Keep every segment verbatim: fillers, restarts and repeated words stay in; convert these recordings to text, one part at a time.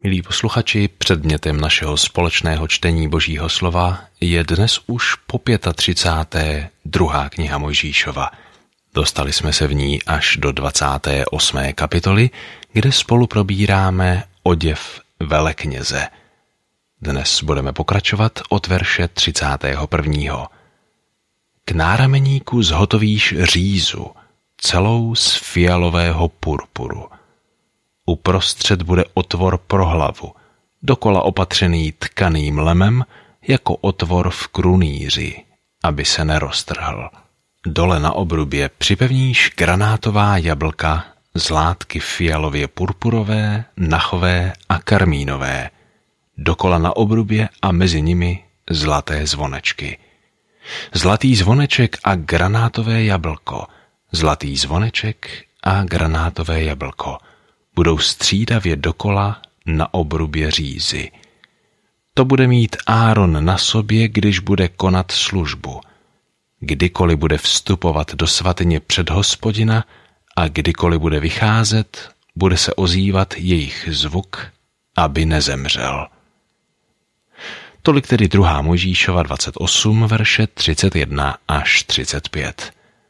Milí posluchači, předmětem našeho společného čtení Božího slova je dnes už po třicáté páté druhá kniha Mojžíšova. Dostali jsme se v ní až do dvacáté osmé kapitoly, kde spolu probíráme oděv velekněze. Dnes budeme pokračovat od verše třicátého prvního. K nárameníku zhotovíš řízu, celou z fialového purpuru. Uprostřed bude otvor pro hlavu, dokola opatřený tkaným lemem jako otvor v krunýři, aby se neroztrhl. Dole na obrubě připevníš granátová jablka z látky fialově purpurové, nachové a karmínové, dokola na obrubě a mezi nimi zlaté zvonečky. Zlatý zvoneček a granátové jablko, zlatý zvoneček a granátové jablko budou střídavě dokola na obrubě řízy. To bude mít Áron na sobě, když bude konat službu. Kdykoliv bude vstupovat do svatyně před Hospodina a kdykoliv bude vycházet, bude se ozývat jejich zvuk, aby nezemřel. Tolik tedy druhá Mojžíšova dvacet osm, verše třicet jedna až třicet pět.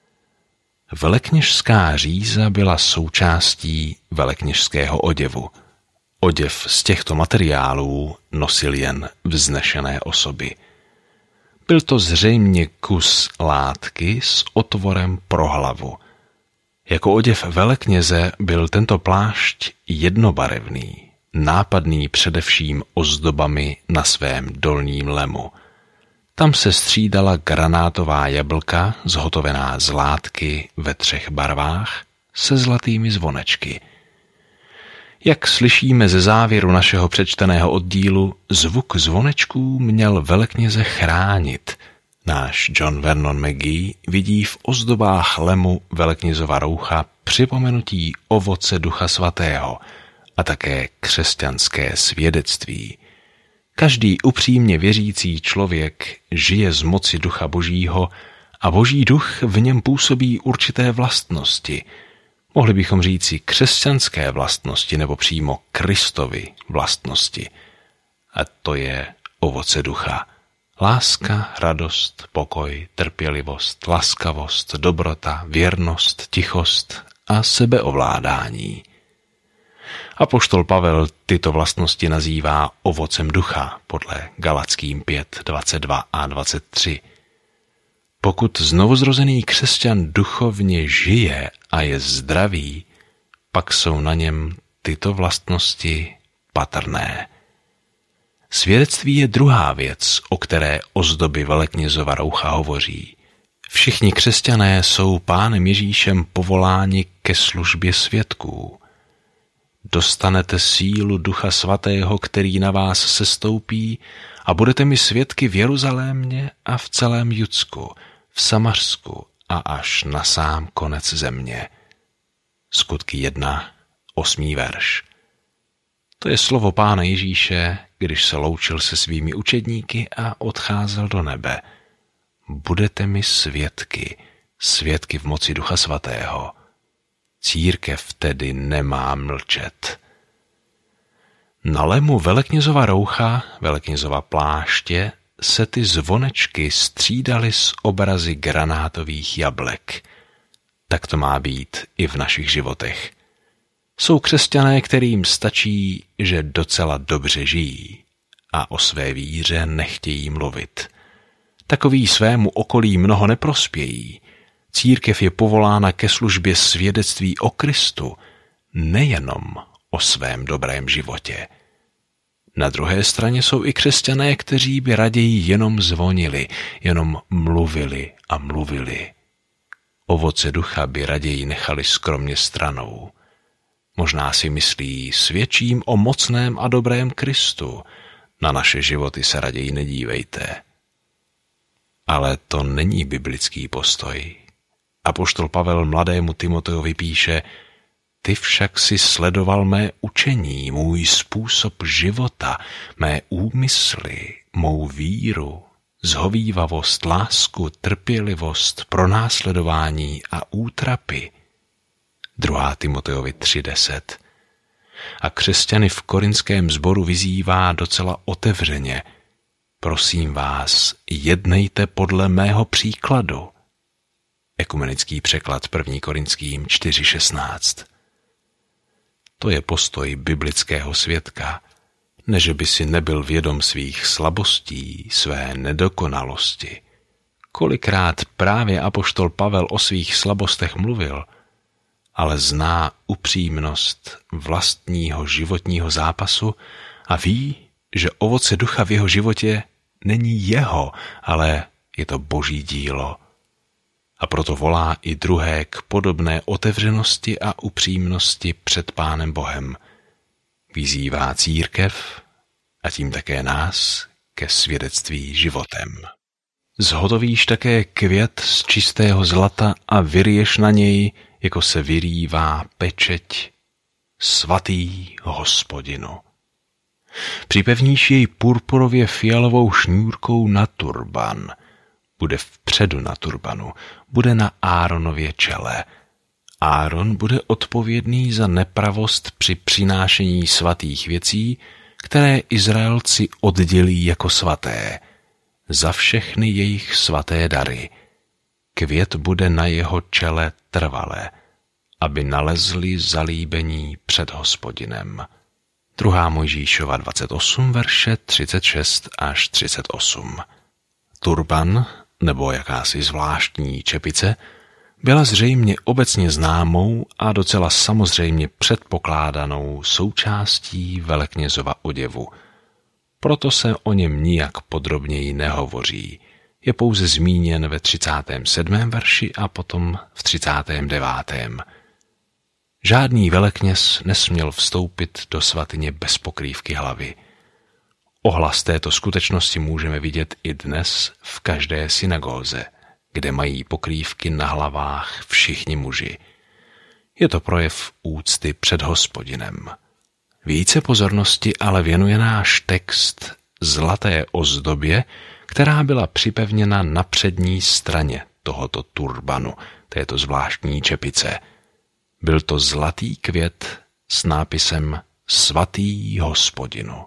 Velekněžská říza byla součástí velekněžského oděvu. Oděv z těchto materiálů nosil jen vznešené osoby. Byl to zřejmě kus látky s otvorem pro hlavu. Jako oděv velekněze byl tento plášť jednobarevný, nápadný především ozdobami na svém dolním lemu. Tam se střídala granátová jablka zhotovená z látky ve třech barvách se zlatými zvonečky. Jak slyšíme ze závěru našeho přečteného oddílu, zvuk zvonečků měl velekněze chránit. Náš John Vernon McGee vidí v ozdobách lemu veleknězova roucha připomenutí ovoce Ducha Svatého a také křesťanské svědectví. Každý upřímně věřící člověk žije z moci Ducha Božího a Boží duch v něm působí určité vlastnosti. Mohli bychom říci křesťanské vlastnosti nebo přímo Kristovy vlastnosti. A to je ovoce ducha. Láska, radost, pokoj, trpělivost, laskavost, dobrota, věrnost, tichost a sebeovládání. Apoštol Pavel tyto vlastnosti nazývá ovocem ducha podle Galatským pět, dvacet dva a dvacet tři. Pokud znovuzrozený křesťan duchovně žije a je zdravý, pak jsou na něm tyto vlastnosti patrné. Svědectví je druhá věc, o které ozdoby veleknězova roucha hovoří. Všichni křesťané jsou Pánem Ježíšem povoláni ke službě svědků. Dostanete sílu Ducha Svatého, který na vás sestoupí, a budete mi svědky v Jeruzalémě a v celém Judsku, v Samařsku a až na sám konec země. Skutky jedna, osmý verš. To je slovo Pána Ježíše, když se loučil se svými učedníky a odcházel do nebe. Budete mi svědky, svědky v moci Ducha Svatého. Církev tedy nemá mlčet. Na lemu veleknězova roucha, veleknězova pláště, se ty zvonečky střídaly s obrazy granátových jablek. Tak to má být i v našich životech. Jsou křesťané, kterým stačí, že docela dobře žijí a o své víře nechtějí mluvit. Takoví svému okolí mnoho neprospějí. Církev je povolána ke službě svědectví o Kristu, nejenom o svém dobrém životě. Na druhé straně jsou i křesťané, kteří by raději jenom zvonili, jenom mluvili a mluvili. Ovoce ducha by raději nechali skromně stranou. Možná si myslí, svědčím o mocném a dobrém Kristu, na naše životy se raději nedívejte. Ale to není biblický postoj. Apoštol Pavel mladému Timotejovi píše: Ty však si sledoval mé učení, můj způsob života, mé úmysly, mou víru, zhovívavost, lásku, trpělivost, pronásledování a útrapy. druhá Timotejovi tři deset. a křesťany v korinském sboru vyzývá docela otevřeně. Prosím vás, jednejte podle mého příkladu. Ekumenický překlad první Korinským čtyři šestnáct. To je postoj biblického svědka, ne že by si nebyl vědom svých slabostí, své nedokonalosti. Kolikrát právě apoštol Pavel o svých slabostech mluvil, ale zná upřímnost vlastního životního zápasu a ví, že ovoce ducha v jeho životě není jeho, ale je to Boží dílo. A proto volá i druhé k podobné otevřenosti a upřímnosti před Pánem Bohem. Vyzývá církev a tím také nás ke svědectví životem. Zhotovíš také květ z čistého zlata a vyryješ na něj, jako se vyrývá pečeť, svatý Hospodinu. Připevníš jej purpurově fialovou šňůrkou na turban. Bude vpředu na turbanu, bude na Áronově čele. Áron bude odpovědný za nepravost při přinášení svatých věcí, které Izraelci oddělí jako svaté, za všechny jejich svaté dary. Květ bude na jeho čele trvale, aby nalezli zalíbení před Hospodinem. druhá Mojžíšova dvacet osm, verše třicet šest až třicet osm. Turban, nebo jakási zvláštní čepice, byla zřejmě obecně známou a docela samozřejmě předpokládanou součástí veleknězova oděvu. Proto se o něm nijak podrobněji nehovoří. Je pouze zmíněn ve třicátém sedmém verši a potom v třicátém devátém. Žádný velekněz nesměl vstoupit do svatyně bez pokrývky hlavy. Ohlas této skutečnosti můžeme vidět i dnes v každé synagóze, kde mají pokrývky na hlavách všichni muži. Je to projev úcty před Hospodinem. Více pozornosti ale věnuje náš text zlaté ozdobě, která byla připevněna na přední straně tohoto turbanu, této zvláštní čepice. Byl to zlatý květ s nápisem Svatý Hospodinu.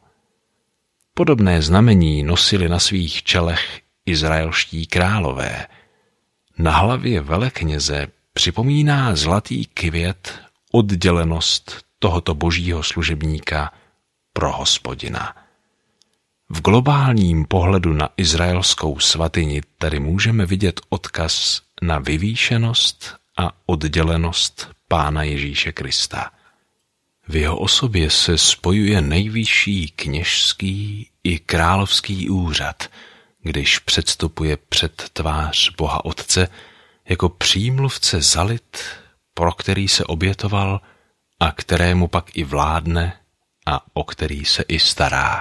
Podobné znamení nosili na svých čelech izraelští králové. Na hlavě velekněze připomíná zlatý květ oddělenost tohoto božího služebníka pro Hospodina. V globálním pohledu na izraelskou svatyni tady můžeme vidět odkaz na vyvýšenost a oddělenost Pána Ježíše Krista. V jeho osobě se spojuje nejvyšší kněžský i královský úřad, když předstupuje před tvář Boha Otce jako přímluvce za lid, pro který se obětoval a kterému pak i vládne a o který se i stará.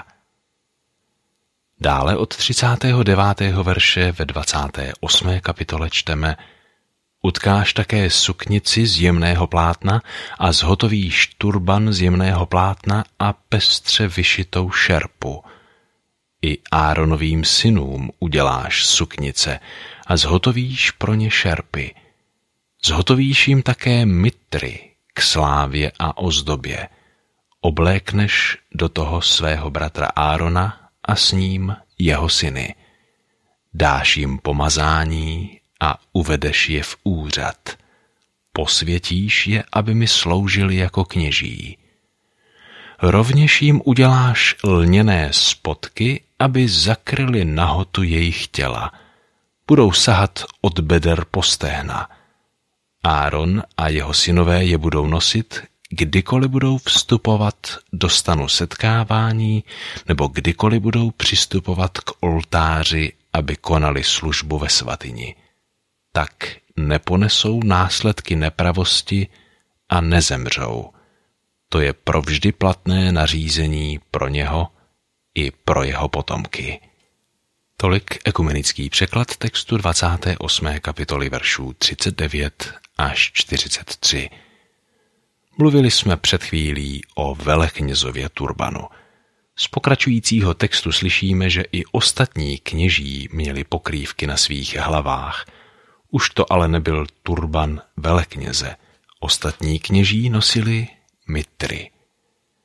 Dále od třicátého devátého verše ve dvacáté osmé kapitole čteme: Utkáš také suknici z jemného plátna a zhotovíš turban z jemného plátna a pestře vyšitou šerpu. I Áronovým synům uděláš suknice a zhotovíš pro ně šerpy. Zhotovíš jim také mitry k slávě a ozdobě. Oblékneš do toho svého bratra Árona a s ním jeho syny. Dáš jim pomazání a uvedeš je v úřad. Posvětíš je, aby mi sloužili jako kněží. Rovněž jim uděláš lněné spodky, aby zakryly nahotu jejich těla. Budou sahat od beder po stehna. Áron a jeho synové je budou nosit, kdykoliv budou vstupovat do stanu setkávání nebo kdykoliv budou přistupovat k oltáři, aby konali službu ve svatyni. Tak neponesou následky nepravosti a nezemřou. To je provždy platné nařízení pro něho i pro jeho potomky. Tolik ekumenický překlad textu dvacáté osmé kapitoly veršů třicet devět až čtyřicet tři. Mluvili jsme před chvílí o veleknězově turbanu. Z pokračujícího textu slyšíme, že i ostatní kněží měli pokrývky na svých hlavách. Už to ale nebyl turban velekněze. Ostatní kněží nosili mitry.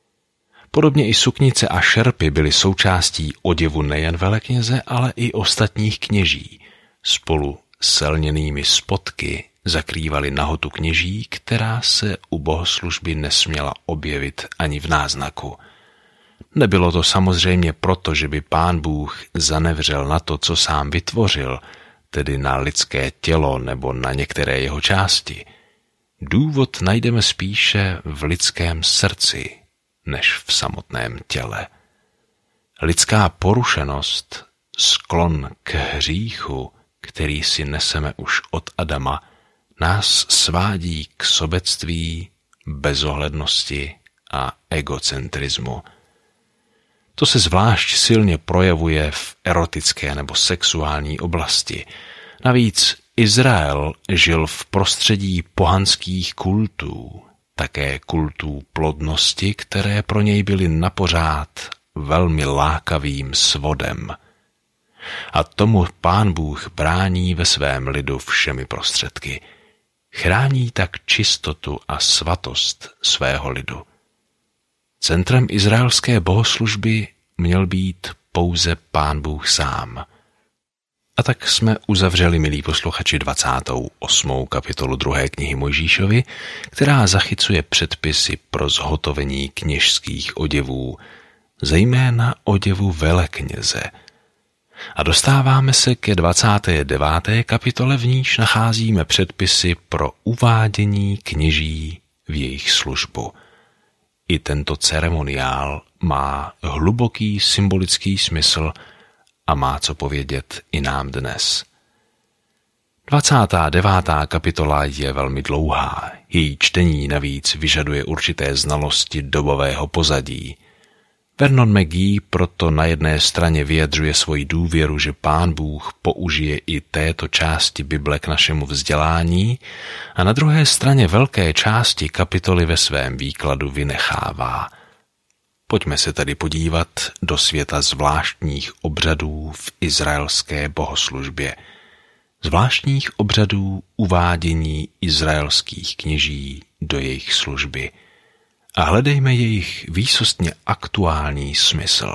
Podobně i suknice a šerpy byly součástí oděvu nejen velekněze, ale i ostatních kněží. Spolu s lněnými spodky zakrývaly nahotu kněží, která se u bohoslužby nesměla objevit ani v náznaku. Nebylo to samozřejmě proto, že by Pán Bůh zanevřel na to, co sám vytvořil, tedy na lidské tělo nebo na některé jeho části. Důvod najdeme spíše v lidském srdci, než v samotném těle. Lidská porušenost, sklon k hříchu, který si neseme už od Adama, nás svádí k sobectví, bezohlednosti a egocentrismu. To se zvlášť silně projevuje v erotické nebo sexuální oblasti. Navíc Izrael žil v prostředí pohanských kultů, také kultů plodnosti, které pro něj byly napořád velmi lákavým svodem. A tomu Pán Bůh brání ve svém lidu všemi prostředky. Chrání tak čistotu a svatost svého lidu. Centrem izraelské bohoslužby měl být pouze Pán Bůh sám. A tak jsme uzavřeli, milí posluchači, dvacátou osmou kapitolu druhé knihy Mojžíšovy, která zachycuje předpisy pro zhotovení kněžských oděvů, zejména oděvu velekněze. A dostáváme se ke dvacáté deváté kapitole, v níž nacházíme předpisy pro uvádění kněží v jejich službu. I tento ceremoniál má hluboký symbolický smysl a má co povědět i nám dnes. dvacátá devátá kapitola je velmi dlouhá, její čtení navíc vyžaduje určité znalosti dobového pozadí. Vernon McGee proto na jedné straně vyjadřuje svoji důvěru, že Pán Bůh použije i této části Bible k našemu vzdělání, a na druhé straně velké části kapitoly ve svém výkladu vynechává. Pojďme se tedy podívat do světa zvláštních obřadů v izraelské bohoslužbě. Zvláštních obřadů uvádění izraelských kněží do jejich služby. A hledejme jejich výsostně aktuální smysl.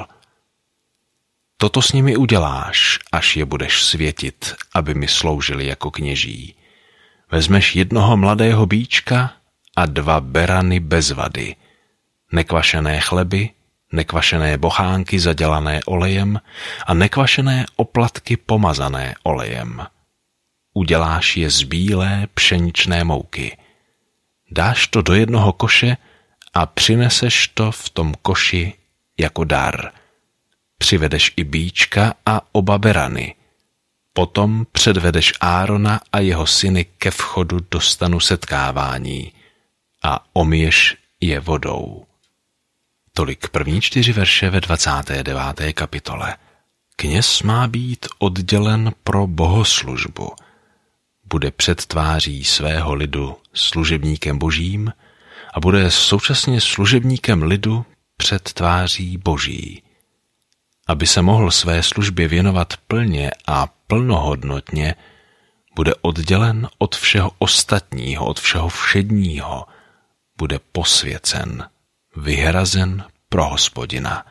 Toto s nimi uděláš, až je budeš světit, aby mi sloužili jako kněží. Vezmeš jednoho mladého býčka a dva berany bez vady, nekvašené chleby, nekvašené bochánky zadělané olejem a nekvašené oplatky pomazané olejem. Uděláš je z bílé pšeničné mouky. Dáš to do jednoho koše a přineseš to v tom koši jako dar. Přivedeš i býčka a oba berany. Potom předvedeš Árona a jeho syny ke vchodu do stanu setkávání a omyješ je vodou. Tolik první čtyři verše ve dvacáté deváté kapitole. Kněz má být oddělen pro bohoslužbu. Bude před tváří svého lidu služebníkem božím a bude současně služebníkem lidu před tváří boží. Aby se mohl své službě věnovat plně a plnohodnotně, bude oddělen od všeho ostatního, od všeho všedního, bude posvěcen, vyhrazen pro Hospodina.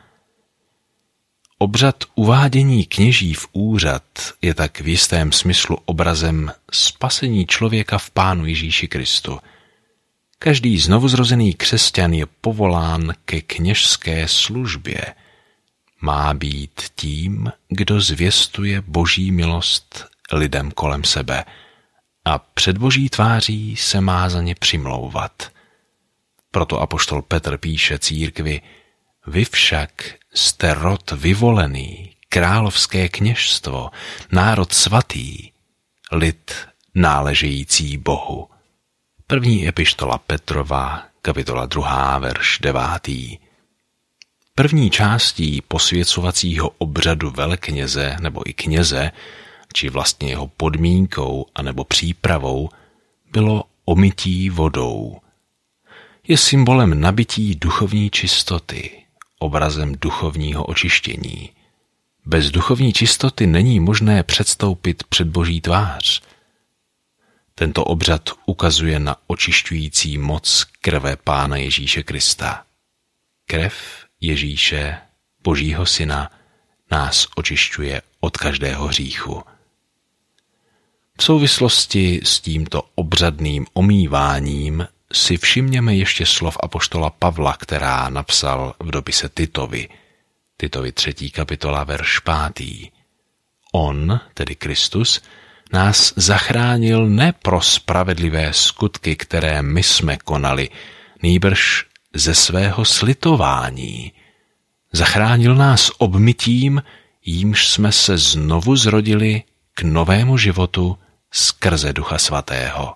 Obřad uvádění kněží v úřad je tak v jistém smyslu obrazem spasení člověka v Pánu Ježíši Kristu. Každý znovuzrozený křesťan je povolán ke kněžské službě. Má být tím, kdo zvěstuje boží milost lidem kolem sebe a před boží tváří se má za ně přimlouvat. Proto apoštol Petr píše církvi: vy však jste rod vyvolený, královské kněžstvo, národ svatý, lid náležející Bohu. První epištola Petrova, kapitola druhá, verš devátý. První částí posvěcovacího obřadu velekněze nebo i kněze, či vlastně jeho podmínkou anebo přípravou, bylo omytí vodou. Je symbolem nabití duchovní čistoty, obrazem duchovního očištění. Bez duchovní čistoty není možné předstoupit před Boží tvář. Tento obřad ukazuje na očišťující moc krve Pána Ježíše Krista. Krev Ježíše, Božího Syna, nás očišťuje od každého hříchu. V souvislosti s tímto obřadným omýváním si všimněme ještě slov apoštola Pavla, která napsal v dopise Titovi, Titovi třetí kapitola, verš pátý. On, tedy Kristus, nás zachránil ne pro spravedlivé skutky, které my jsme konali, nýbrž ze svého slitování. Zachránil nás obmytím, jímž jsme se znovu zrodili k novému životu skrze Ducha Svatého.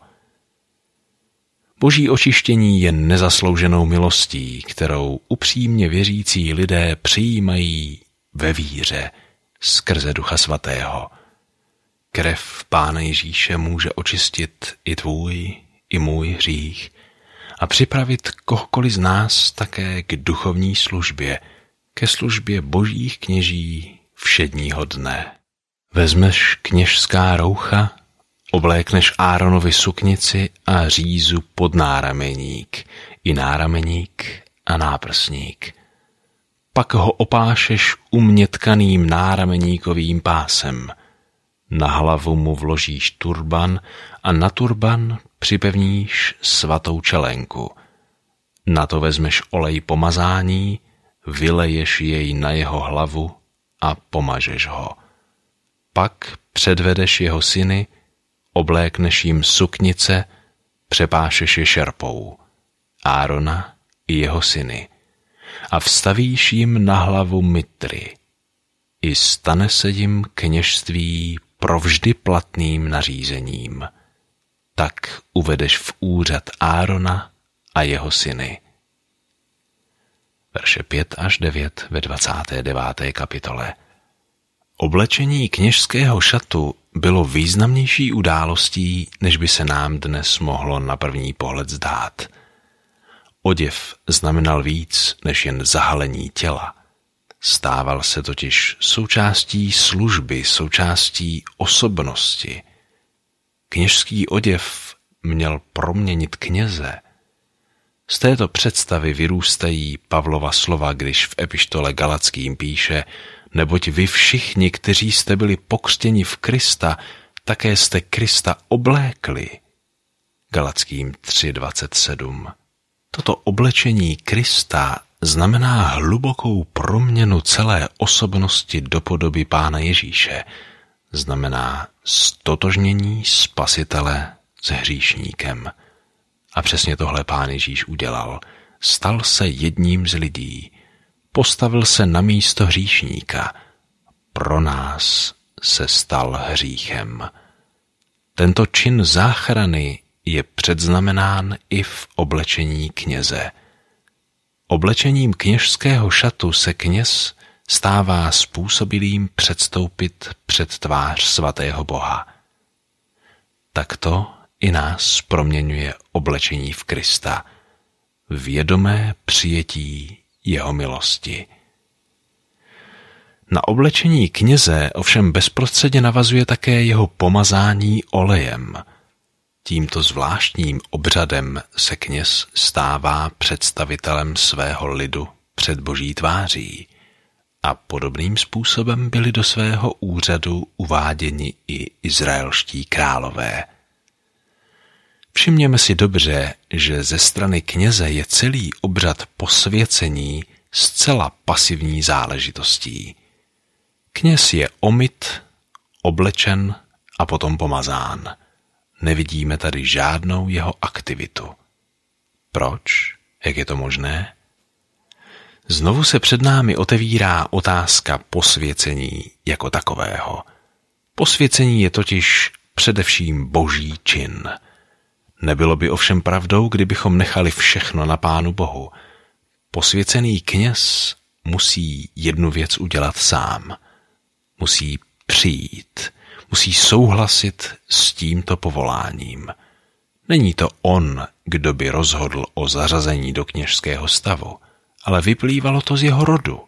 Boží očištění je nezaslouženou milostí, kterou upřímně věřící lidé přijímají ve víře skrze Ducha Svatého. Krev Pána Ježíše může očistit i tvůj, i můj hřích a připravit kohokoliv z nás také k duchovní službě, ke službě božích kněží všedního dne. Vezmeš kněžská roucha, oblékneš Áronovi suknici a řízu pod nárameník, i nárameník a náprsník. Pak ho opášeš umětkaným nárameníkovým pásem. Na hlavu mu vložíš turban a na turban připevníš svatou čelenku. Na to vezmeš olej pomazání, vyleješ jej na jeho hlavu a pomažeš ho. Pak předvedeš jeho syny, oblékneš jim suknice, přepášeš je šerpou, Árona i jeho syny, a vstavíš jim na hlavu mitry. I stane se jim kněžství provždy platným nařízením. Tak uvedeš v úřad Árona a jeho syny. Verše pět až devět ve dvacáté deváté kapitole. Oblečení kněžského šatu bylo významnější událostí, než by se nám dnes mohlo na první pohled zdát. Oděv znamenal víc než jen zahalení těla. Stával se totiž součástí služby, součástí osobnosti. Kněžský oděv měl proměnit kněze. Z této představy vyrůstají Pavlova slova, když v epištole Galackým píše: neboť vy všichni, kteří jste byli pokřtěni v Krista, také jste Krista oblékli. Galackým tři dvacet sedm. Toto oblečení Krista znamená hlubokou proměnu celé osobnosti do podoby Pána Ježíše. Znamená stotožnění Spasitele s hříšníkem. A přesně tohle Pán Ježíš udělal. Stal se jedním z lidí. Postavil se na místo hříšníka. Pro nás se stal hříchem. Tento čin záchrany je předznamenán i v oblečení kněze. Oblečením kněžského šatu se kněz stává způsobilým předstoupit před tvář svatého Boha. Takto i nás proměňuje oblečení v Krista, vědomé přijetí jeho milosti. Na oblečení kněze ovšem bezprostředně navazuje také jeho pomazání olejem. Tímto zvláštním obřadem se kněz stává představitelem svého lidu před Boží tváří a podobným způsobem byli do svého úřadu uváděni i izraelští králové. Všimněme si dobře, že ze strany kněze je celý obřad posvěcení zcela pasivní záležitostí. Kněz je omyt, oblečen a potom pomazán. Nevidíme tady žádnou jeho aktivitu. Proč? Jak je to možné? Znovu se před námi otevírá otázka posvěcení jako takového. Posvěcení je totiž především boží čin. Nebylo by ovšem pravdou, kdybychom nechali všechno na Pánu Bohu. Posvěcený kněz musí jednu věc udělat sám. Musí přijít, musí souhlasit s tímto povoláním. Není to on, kdo by rozhodl o zařazení do kněžského stavu, ale vyplývalo to z jeho rodu.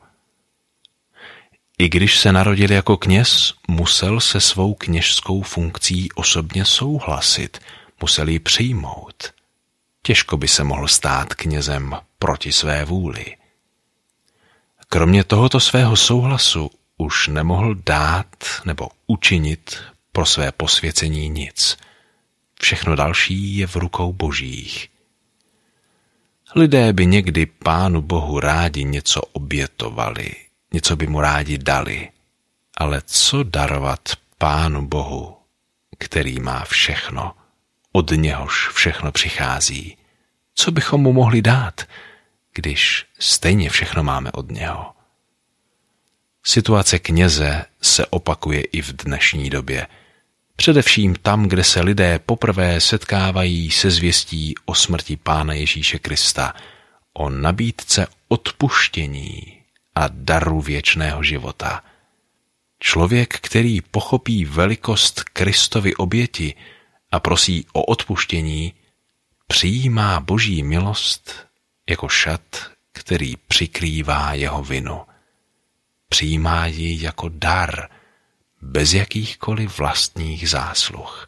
I když se narodil jako kněz, musel se svou kněžskou funkcí osobně souhlasit, musel ji přijmout. Těžko by se mohl stát knězem proti své vůli. kromě tohoto svého souhlasu už nemohl dát nebo učinit pro své posvěcení nic. Všechno další je v rukou Božích. Lidé by někdy Pánu Bohu rádi něco obětovali, něco by mu rádi dali, ale co darovat Pánu Bohu, který má všechno, od něhož všechno přichází? Co bychom mu mohli dát, když stejně všechno máme od něho? Situace kněze se opakuje i v dnešní době. Především tam, kde se lidé poprvé setkávají se zvěstí o smrti Pána Ježíše Krista, o nabídce odpuštění a daru věčného života. Člověk, který pochopí velikost Kristovy oběti a prosí o odpuštění, přijímá Boží milost jako šat, který přikrývá jeho vinu. Přijímá ji jako dar, bez jakýchkoliv vlastních zásluh.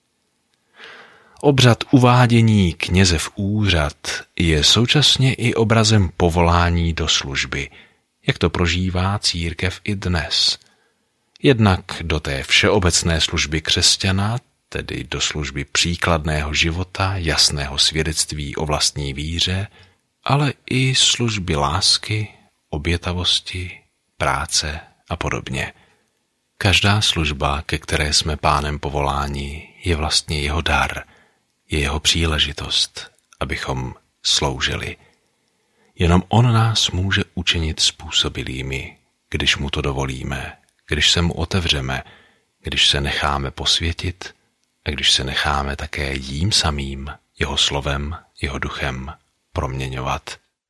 Obřad uvádění kněze v úřad je současně i obrazem povolání do služby, jak to prožívá církev i dnes. Jednak do té všeobecné služby křesťana, tedy do služby příkladného života, jasného svědectví o vlastní víře, ale i služby lásky, obětavosti, práce a podobně. Každá služba, ke které jsme Pánem povoláni, je vlastně jeho dar, je jeho příležitost, abychom sloužili. Jenom on nás může učinit způsobilými, když mu to dovolíme, když se mu otevřeme, když se necháme posvětit a když se necháme také jím samým, jeho slovem, jeho duchem proměňovat.